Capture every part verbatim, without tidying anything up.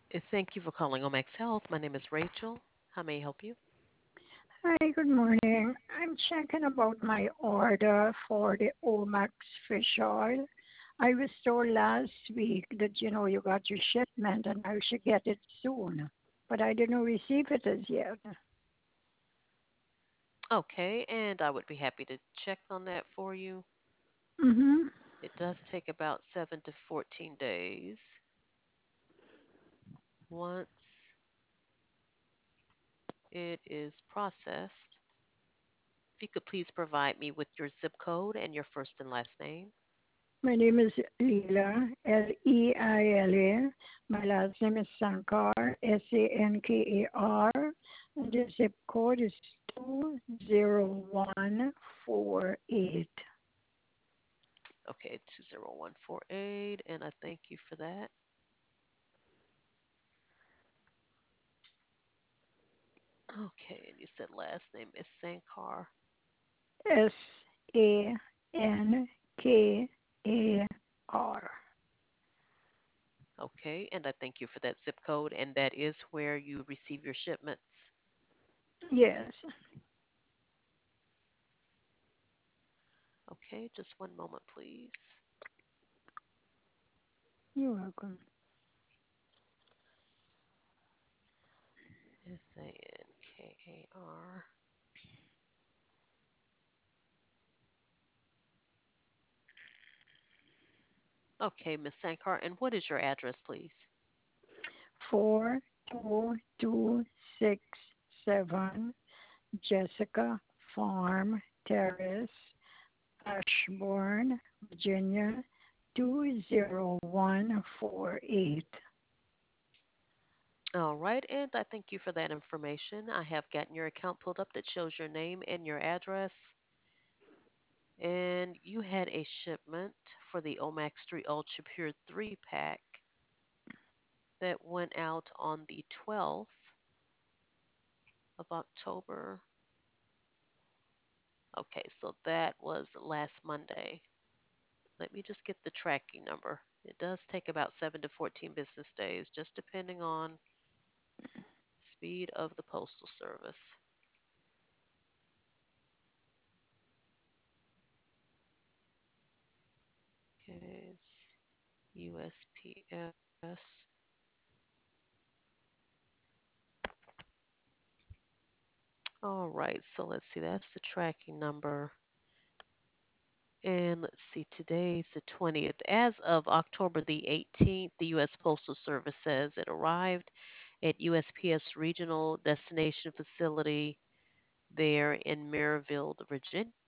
Uh, Thank you for calling Omax Health. My name is Rachel. How may I help you? Hi, good morning. I'm checking about my order for the Omax fish oil. I was told last week that you know you got your shipment and I should get it soon, but I didn't receive it as yet. Okay, and I would be happy to check on that for you. Mm-hmm. It does take about seven to fourteen days. Once it is processed, if you could please provide me with your zip code and your first and last name. My name is Leila, L E I L A. My last name is Sankar, S A N K A R. And the zip code is two zero one four eight. Okay, two zero one four eight, and I thank you for that. Okay, and you said last name is Sankar. S A N K A R. Okay, and I thank you for that zip code, and that is where you receive your shipments. Yes, Okay, just one moment, please. you're welcome. S A N K A R. Okay, Miss Sankar, and what is your address, please? Four two two six seven Jessica Farm Terrace, Ashburn, Virginia two zero one four eight. All right, and I thank you for that information. I have gotten your account pulled up that shows your name and your address. And you had a shipment for the Omax three Ultra Pure three pack that went out on the twelfth of October. Okay, so that was last Monday. Let me just get the tracking number. It does take about seven to fourteen business days, just depending on speed of the postal service. Okay, it's U S P S. All right, so let's see, that's the tracking number. And let's see, today's the twentieth. As of October the eighteenth, the U S. Postal Service says it arrived at U S P S Regional Destination Facility there in Maryville, Virginia.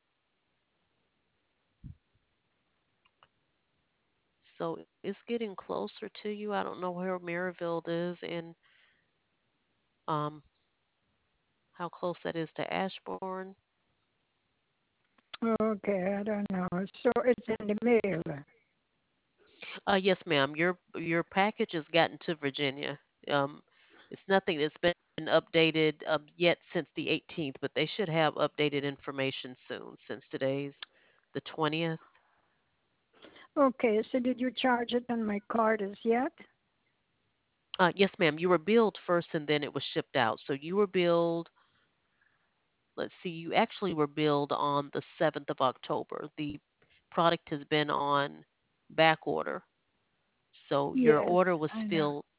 So it's getting closer to you. I don't know where Maryville is and um, how close that is to Ashbourne. Okay, I don't know. So it's in the mail. Uh, yes, ma'am. Your your package has gotten to Virginia. Um, it's nothing that's been updated um, yet since the eighteenth, but they should have updated information soon since today's the twentieth. Okay, so did you charge it on my card as yet? Uh, yes, ma'am. You were billed first and then it was shipped out. So you were billed, let's see, you actually were billed on the seventh of October. The product has been on back order. So your Yes, order was I know. filled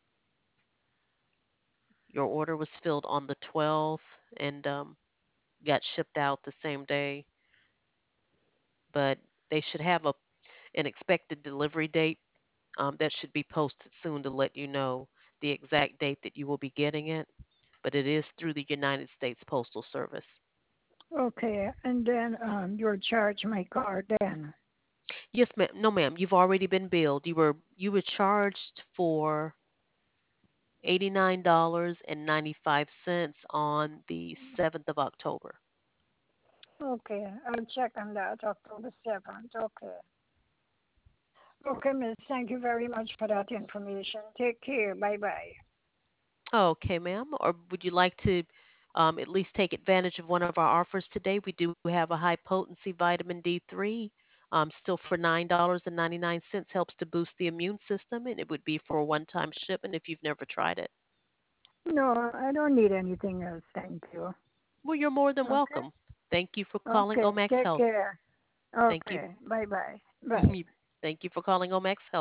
your order was filled on the twelfth and um, got shipped out the same day, but they should have a an expected delivery date um, that should be posted soon to let you know the exact date that you will be getting it. But it is through the United States Postal Service. Okay, and then um, you'll charge my card then. Yes, ma'am. No, ma'am. You've already been billed. You were you were charged for eighty nine dollars and ninety five cents on the seventh of October. Okay, I'll check on that October seventh. Okay. Okay, miss, thank you very much for that information. Take care. Bye bye. Okay, ma'am. Or would you like to um, at least take advantage of one of our offers today? We do have a high potency vitamin D three Um, still for nine dollars and ninety-nine cents helps to boost the immune system, and it would be for a one-time shipment if you've never tried it. No, I don't need anything else. Thank you. Well, you're more than Okay. welcome. Thank you for calling Okay. Omax Take Health. care. Thank you. Okay. Bye bye. Bye. Thank you for calling Omax Health.